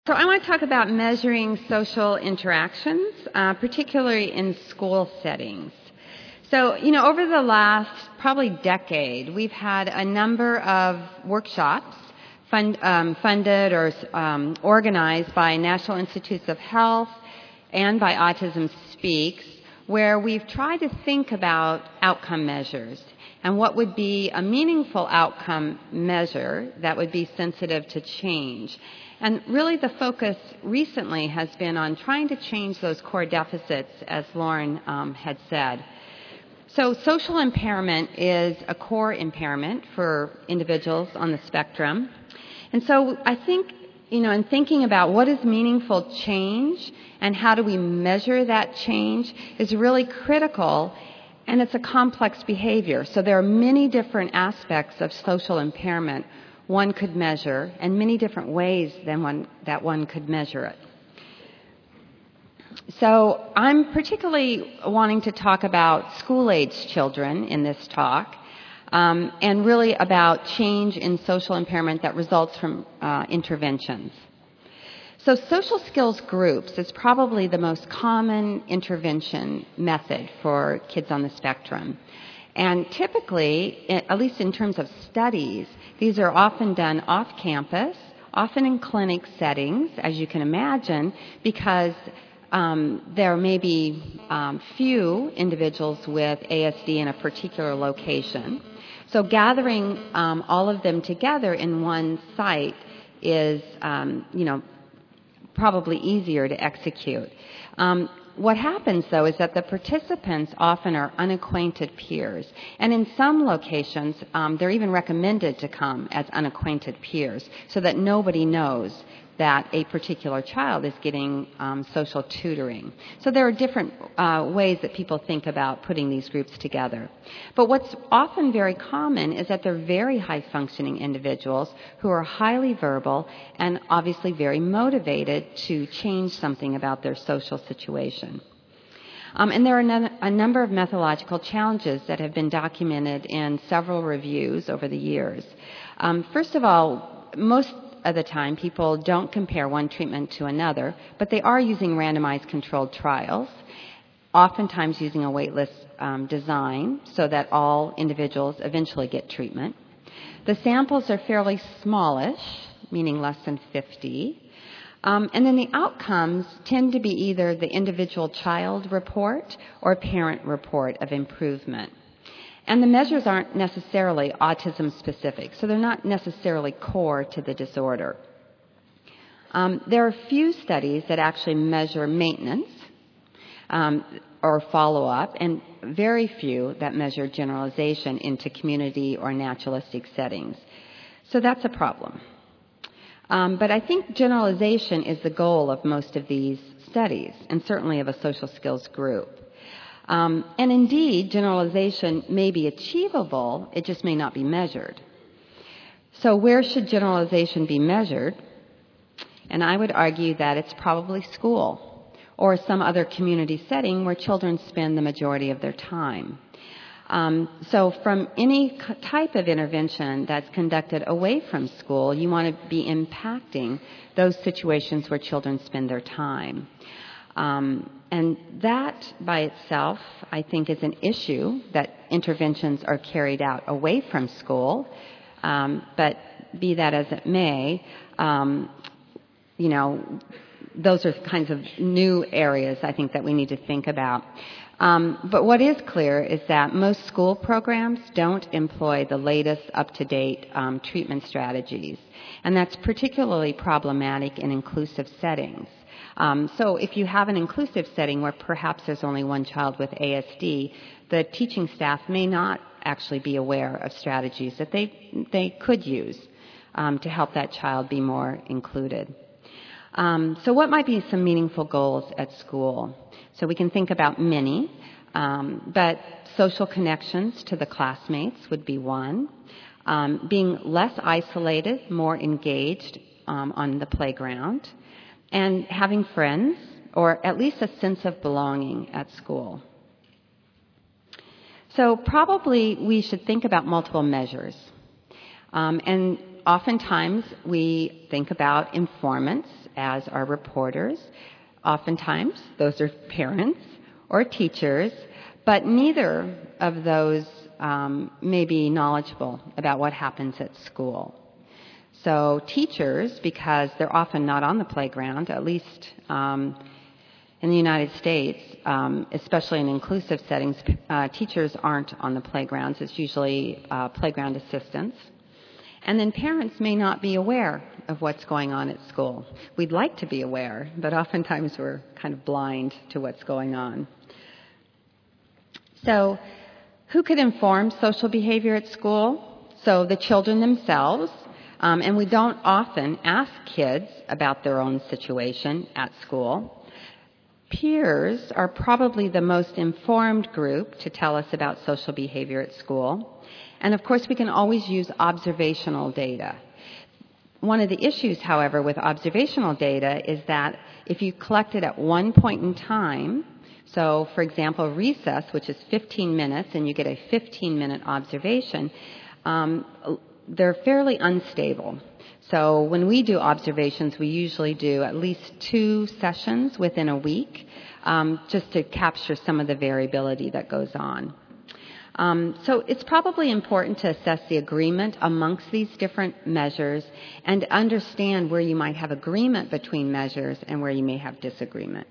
So I want to talk about measuring social interactions, particularly in school settings. So, over the last probably decade, we've had a number of workshops funded or organized by National Institutes of Health and by Autism Speaks, where we've tried to think about outcome measures and what would be a meaningful outcome measure that would be sensitive to change. And really the focus recently has been on trying to change those core deficits, as Lauren had said. So social impairment is a core impairment for individuals on the spectrum. And so I think, in thinking about what is meaningful change and how do we measure that change is really critical, and it's a complex behavior. So there are many different aspects of social impairment one could measure, and many different ways that one could measure it. So I'm particularly wanting to talk about school-age children in this talk, and really about change in social impairment that results from interventions. So social skills groups is probably the most common intervention method for kids on the spectrum. And typically, at least in terms of studies, these are often done off campus, often in clinic settings, as you can imagine, because there may be few individuals with ASD in a particular location. So gathering all of them together in one site is, probably easier to execute. What happens, though, is that the participants often are unacquainted peers. And in some locations, they're even recommended to come as unacquainted peers so that nobody knows that a particular child is getting social tutoring. So there are different ways that people think about putting these groups together. But what's often very common is that they're very high-functioning individuals who are highly verbal and obviously very motivated to change something about their social situation. And there are a number of methodological challenges that have been documented in several reviews over the years. First of all, most of the time, people don't compare one treatment to another, but they are using randomized controlled trials, oftentimes using a waitlist design so that all individuals eventually get treatment. The samples are fairly smallish, meaning less than 50. And then the outcomes tend to be either the individual child report or parent report of improvement. And the measures aren't necessarily autism-specific, so they're not necessarily core to the disorder. There are few studies that actually measure maintenance or follow-up, and very few that measure generalization into community or naturalistic settings. So that's a problem. But I think generalization is the goal of most of these studies, and certainly of a social skills group. And indeed, generalization may be achievable, it just may not be measured. So where should generalization be measured? And I would argue that it's probably school or some other community setting where children spend the majority of their time. So from any type of intervention that's conducted away from school, you want to be impacting those situations where children spend their time. And that by itself, I think, is an issue that interventions are carried out away from school. But be that as it may, those are kinds of new areas I think that we need to think about. But what is clear is that most school programs don't employ the latest up-to-date treatment strategies. And that's particularly problematic in inclusive settings. So if you have an inclusive setting where perhaps there's only one child with ASD, the teaching staff may not actually be aware of strategies that they could use to help that child be more included. So what might be some meaningful goals at school? So we can think about many, but social connections to the classmates would be one. Being less isolated, more engaged on the playground. And having friends, or at least a sense of belonging at school. So probably we should think about multiple measures. And oftentimes we think about informants as our reporters. Oftentimes those are parents or teachers, but neither of those may be knowledgeable about what happens at school. So teachers, because they're often not on the playground, at least in the United States, especially in inclusive settings, teachers aren't on the playgrounds. It's usually playground assistants. And then parents may not be aware of what's going on at school. We'd like to be aware, but oftentimes we're kind of blind to what's going on. So who could inform social behavior at school? So the children themselves. And we don't often ask kids about their own situation at school. Peers are probably the most informed group to tell us about social behavior at school. And of course, we can always use observational data. One of the issues, however, with observational data is that if you collect it at one point in time, so for example, recess, which is 15 minutes, and you get a 15-minute observation, they're fairly unstable. So when we do observations, we usually do at least 2 sessions within a week, just to capture some of the variability that goes on. So it's probably important to assess the agreement amongst these different measures and understand where you might have agreement between measures and where you may have disagreement.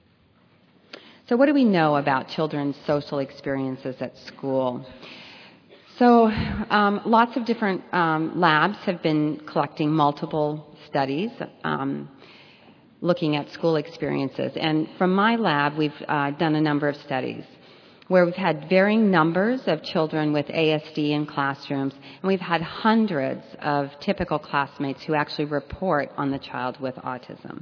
So what do we know about children's social experiences at school? So lots of different labs have been collecting multiple studies looking at school experiences. And from my lab, we've done a number of studies where we've had varying numbers of children with ASD in classrooms, and we've had hundreds of typical classmates who actually report on the child with autism.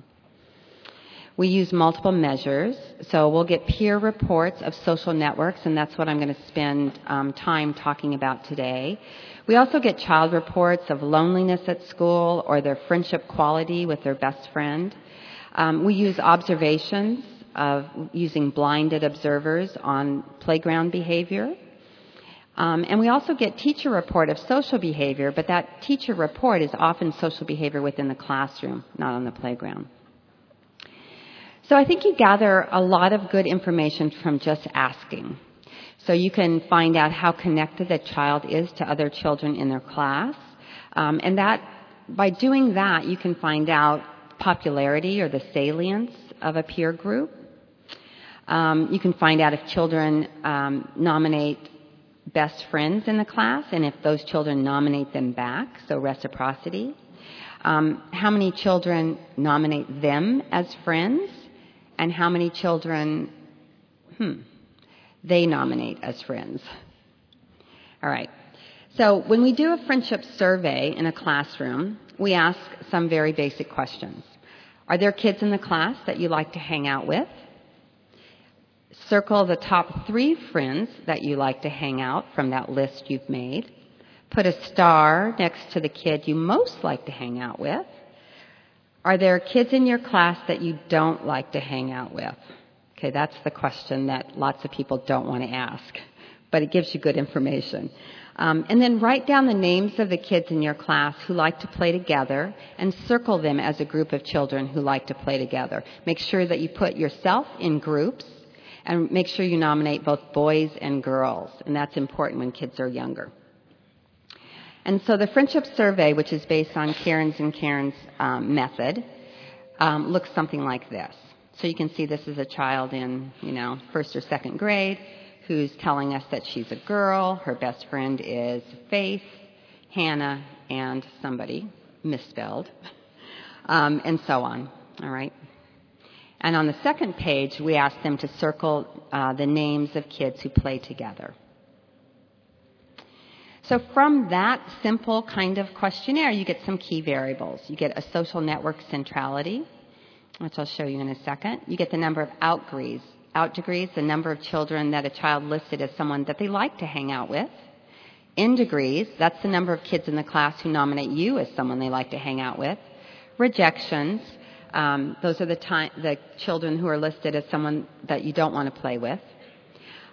We use multiple measures, so we'll get peer reports of social networks, and that's what I'm going to spend time talking about today. We also get child reports of loneliness at school or their friendship quality with their best friend. We use observations of using blinded observers on playground behavior. And we also get teacher report of social behavior, but that teacher report is often social behavior within the classroom, not on the playground. So I think you gather a lot of good information from just asking. So you can find out how connected the child is to other children in their class. And that, by doing that, you can find out popularity or the salience of a peer group. You can find out if children nominate best friends in the class and if those children nominate them back, so reciprocity. How many children nominate them as friends and how many children they nominate as friends. All right. So when we do a friendship survey in a classroom, we ask some very basic questions. Are there kids in the class that you like to hang out with? Circle the top 3 friends that you like to hang out from that list you've made. Put a star next to the kid you most like to hang out with. Are there kids in your class that you don't like to hang out with? Okay, that's the question that lots of people don't want to ask, but it gives you good information. And then write down the names of the kids in your class who like to play together and circle them as a group of children who like to play together. Make sure that you put yourself in groups and make sure you nominate both boys and girls, and that's important when kids are younger. And so the friendship survey, which is based on Karen's method, looks something like this. So you can see this is a child in, 1st or 2nd grade who's telling us that she's a girl. Her best friend is Faith, Hannah, and somebody misspelled, and so on. All right. And on the second page, we ask them to circle the names of kids who play together. So from that simple kind of questionnaire, you get some key variables. You get a social network centrality, which I'll show you in a second. You get the number of out degrees, the number of children that a child listed as someone that they like to hang out with. In degrees, that's the number of kids in the class who nominate you as someone they like to hang out with. Rejections, those are the children who are listed as someone that you don't want to play with.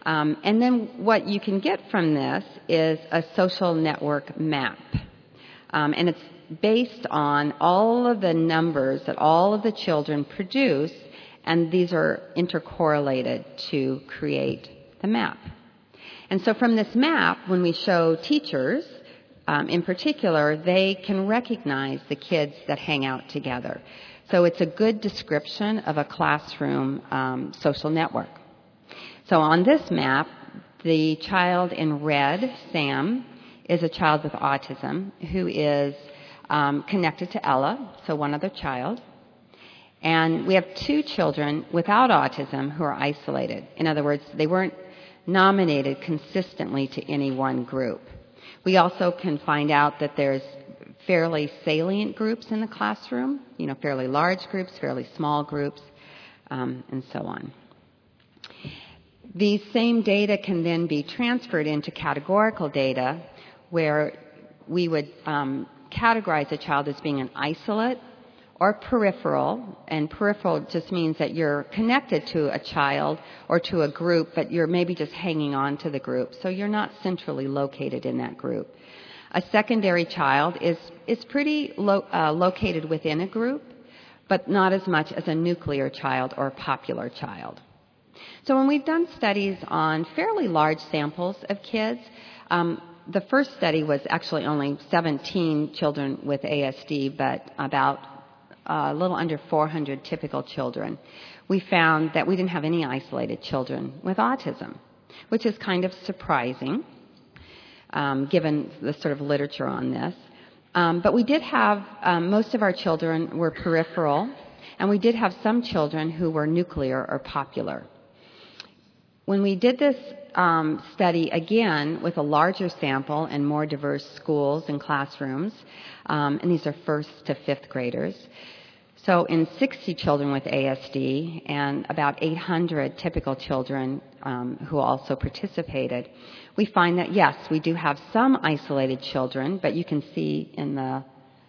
And then what you can get from this is a social network map. And it's based on all of the numbers that all of the children produce, and these are intercorrelated to create the map. And so from this map, when we show teachers, in particular, they can recognize the kids that hang out together. So it's a good description of a classroom social network. So on this map, the child in red, Sam, is a child with autism who is connected to Ella, so one other child. And we have two children without autism who are isolated. In other words, they weren't nominated consistently to any one group. We also can find out that there's fairly salient groups in the classroom, fairly large groups, fairly small groups, and so on. These same data can then be transferred into categorical data where we would categorize a child as being an isolate or peripheral, and peripheral just means that you're connected to a child or to a group, but you're maybe just hanging on to the group, so you're not centrally located in that group. A secondary child is pretty located within a group, but not as much as a nuclear child or a popular child. So when we've done studies on fairly large samples of kids, the first study was actually only 17 children with ASD, but about a little under 400 typical children. We found that we didn't have any isolated children with autism, which is kind of surprising, given the sort of literature on this. But we did have, most of our children were peripheral, and we did have some children who were nuclear or popular. When we did this study again with a larger sample and more diverse schools and classrooms, and these are first to fifth graders, so in 60 children with ASD and about 800 typical children who also participated, we find that, yes, we do have some isolated children, but you can see in the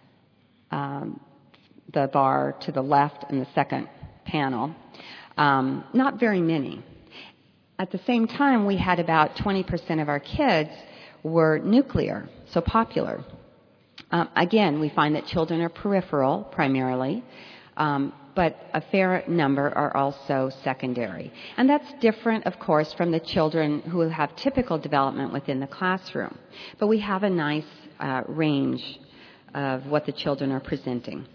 bar to the left in the second panel, not very many. At the same time, we had about 20% of our kids were nuclear, so popular. Again, we find that children are peripheral primarily, but a fair number are also secondary. And that's different, of course, from the children who have typical development within the classroom. But we have a nice range of what the children are presenting.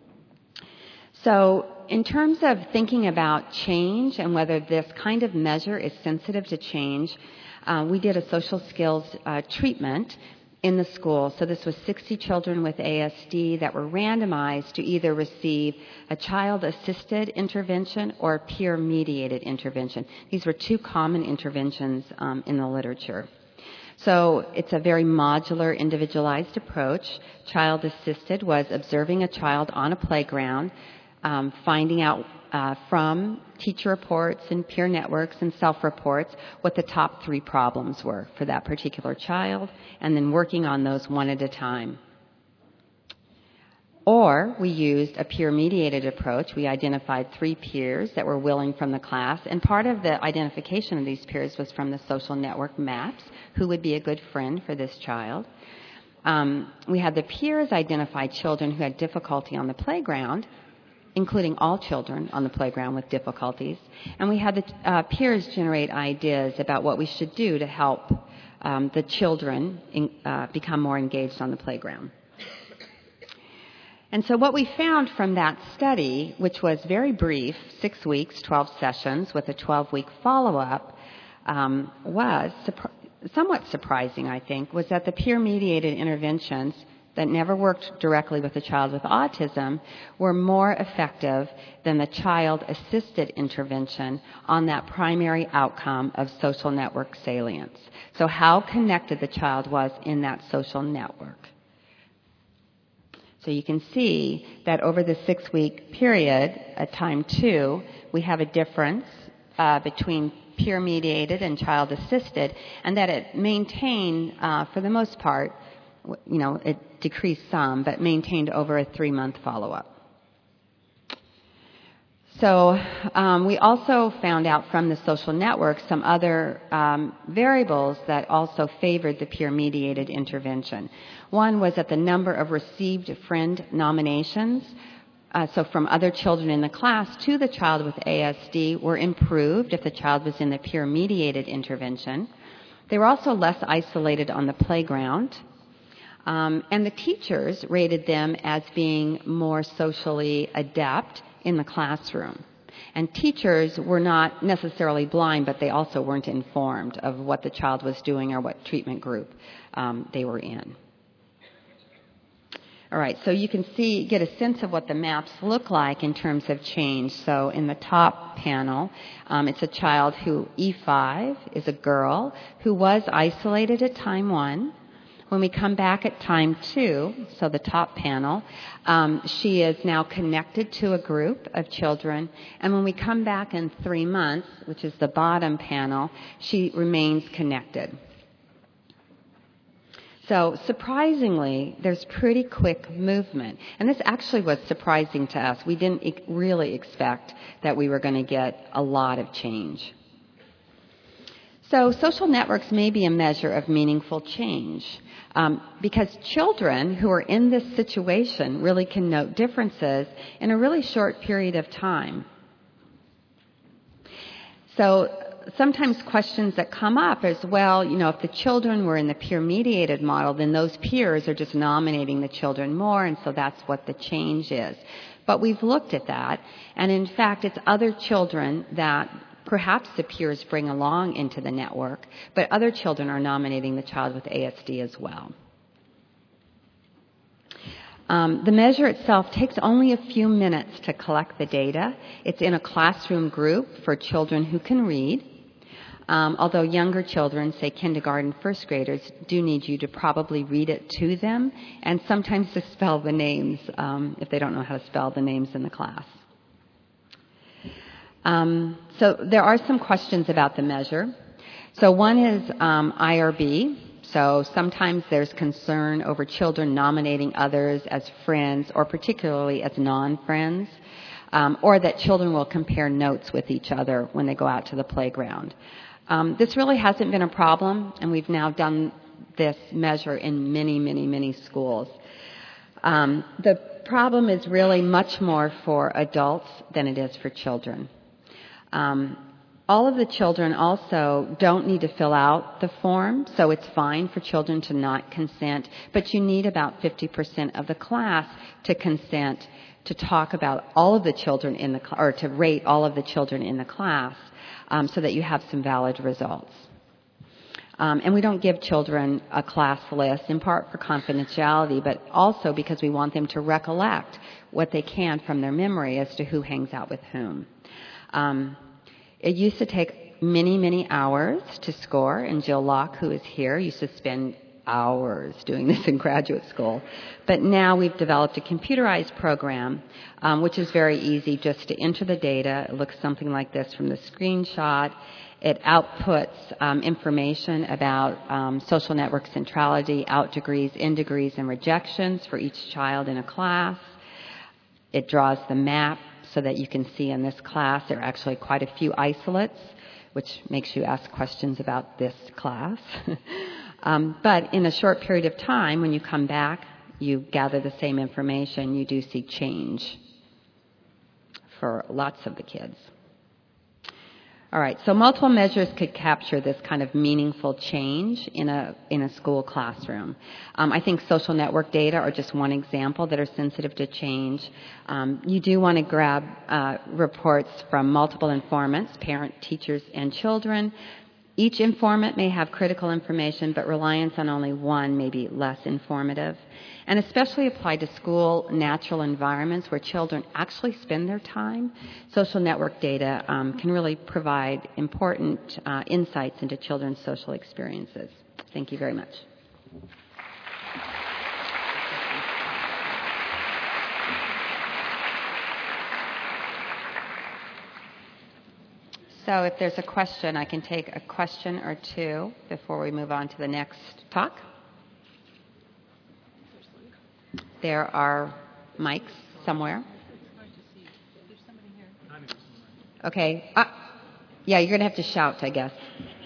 So in terms of thinking about change and whether this kind of measure is sensitive to change, we did a social skills treatment in the school. So this was 60 children with ASD that were randomized to either receive a child-assisted intervention or peer-mediated intervention. These were two common interventions in the literature. So it's a very modular, individualized approach. Child-assisted was observing a child on a playground, finding out from teacher reports and peer networks and self-reports what the top 3 problems were for that particular child, and then working on those one at a time. Or we used a peer-mediated approach. We identified 3 peers that were willing from the class, and part of the identification of these peers was from the social network maps, who would be a good friend for this child. We had the peers identify children who had difficulty on the playground, including all children on the playground with difficulties. And we had the peers generate ideas about what we should do to help the children become more engaged on the playground. And so what we found from that study, which was very brief, 6 weeks, 12 sessions with a 12-week follow-up, was somewhat surprising, I think, was that the peer-mediated interventions that never worked directly with a child with autism were more effective than the child-assisted intervention on that primary outcome of social network salience. So how connected the child was in that social network. So you can see that over the 6-week period, at time 2, we have a difference between peer-mediated and child-assisted, and that it maintained, for the most part, it decreased some, but maintained over a 3-month follow-up. So we also found out from the social network some other variables that also favored the peer-mediated intervention. One was that the number of received friend nominations, so from other children in the class to the child with ASD, were improved if the child was in the peer-mediated intervention. They were also less isolated on the playground. And the teachers rated them as being more socially adept in the classroom. And teachers were not necessarily blind, but they also weren't informed of what the child was doing or what treatment group they were in. All right, so you can get a sense of what the maps look like in terms of change. So in the top panel, it's a child who, E5, is a girl who was isolated at time 1. When we come back at time 2, so the top panel, she is now connected to a group of children. And when we come back in 3 months, which is the bottom panel, she remains connected. So surprisingly, there's pretty quick movement. And this actually was surprising to us. We didn't really expect that we were going to get a lot of change. So social networks may be a measure of meaningful change because children who are in this situation really can note differences in a really short period of time. So sometimes questions that come up is, well, if the children were in the peer-mediated model, then those peers are just nominating the children more, and so that's what the change is. But we've looked at that, and in fact, it's other children that perhaps the peers bring along into the network, but other children are nominating the child with ASD as well. The measure itself takes only a few minutes to collect the data. It's in a classroom group for children who can read, although younger children, say kindergarten, first graders, do need you to probably read it to them and sometimes to spell the names if they don't know how to spell the names in the class. So there are some questions about the measure. So one is IRB. So sometimes there's concern over children nominating others as friends or particularly as non-friends, or that children will compare notes with each other when they go out to the playground. This really hasn't been a problem, and we've now done this measure in many, many, many schools. The problem is really much more for adults than it is for children. All of the children also don't need to fill out the form, so it's fine for children to not consent, but you need about 50% of the class to consent to talk about all of the children in the or to rate all of the children in the class so that you have some valid results. And we don't give children a class list, in part for confidentiality, but also because we want them to recollect what they can from their memory as to who hangs out with whom. It used to take many, many hours to score, and Jill Locke, who is here, used to spend hours doing this in graduate school. But now we've developed a computerized program, which is very easy just to enter the data. It looks something like this from the screenshot. It outputs information about social network centrality, out degrees, in degrees, and rejections for each child in a class. It draws the map so that you can see in this class there are actually quite a few isolates, which makes you ask questions about this class. But in a short period of time, when you come back, you gather the same information, you do see change for lots of the kids. All right, so multiple measures could capture this kind of meaningful change in a school classroom. I think social network data are just one example that are sensitive to change. You do want to grab reports from multiple informants, parents, teachers, and children. Each informant may have critical information, but reliance on only one may be less informative. And especially applied to school natural environments where children actually spend their time, social network data can really provide important insights into children's social experiences. Thank you very much. So if there's a question, I can take a question or two before we move on to the next talk. There are mics somewhere. Okay. Yeah, you're going to have to shout, I guess.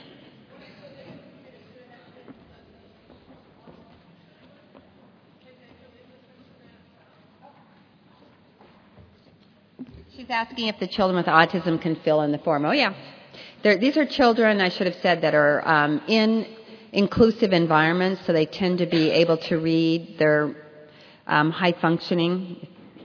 She's asking if the children with autism can fill in the form. Oh, yeah. These are children, I should have said, that are in inclusive environments, so they tend to be able to read. They're high functioning.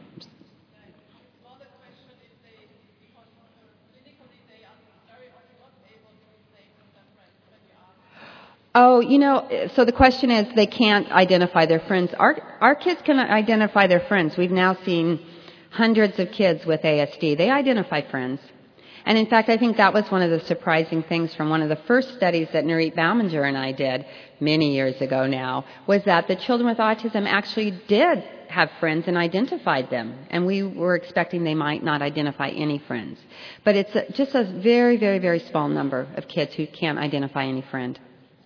Oh, so the question is they can't identify their friends. Our kids can identify their friends. We've now seen hundreds of kids with ASD. They identify friends. And in fact, I think that was one of the surprising things from one of the first studies that Nurit Bauminger and I did many years ago now, was that the children with autism actually did have friends and identified them. And we were expecting they might not identify any friends. But it's just a very, very, very small number of kids who can't identify any friend.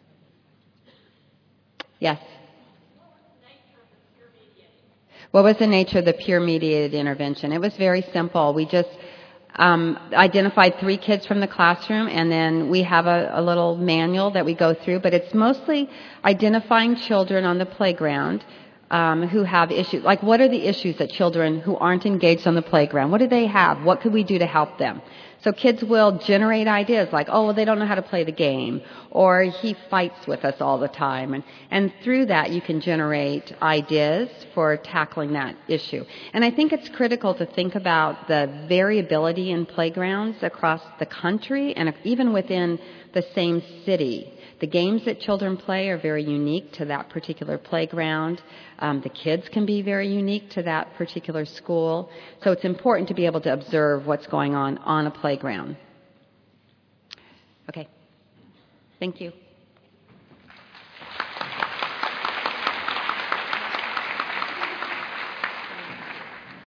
Yes? What was the nature of the peer-mediated intervention? It was very simple. We just identified 3 kids from the classroom, and then we have a little manual that we go through, but it's mostly identifying children on the playground who have issues. Like, what are the issues that children who aren't engaged on the playground, what do they have? What could we do to help them? So kids will generate ideas like, oh, well, they don't know how to play the game, or he fights with us all the time. And through that, you can generate ideas for tackling that issue. And I think it's critical to think about the variability in playgrounds across the country and even within the same city. The games that children play are very unique to that particular playground. The kids can be very unique to that particular school. So it's important to be able to observe what's going on a playground. Okay. Thank you.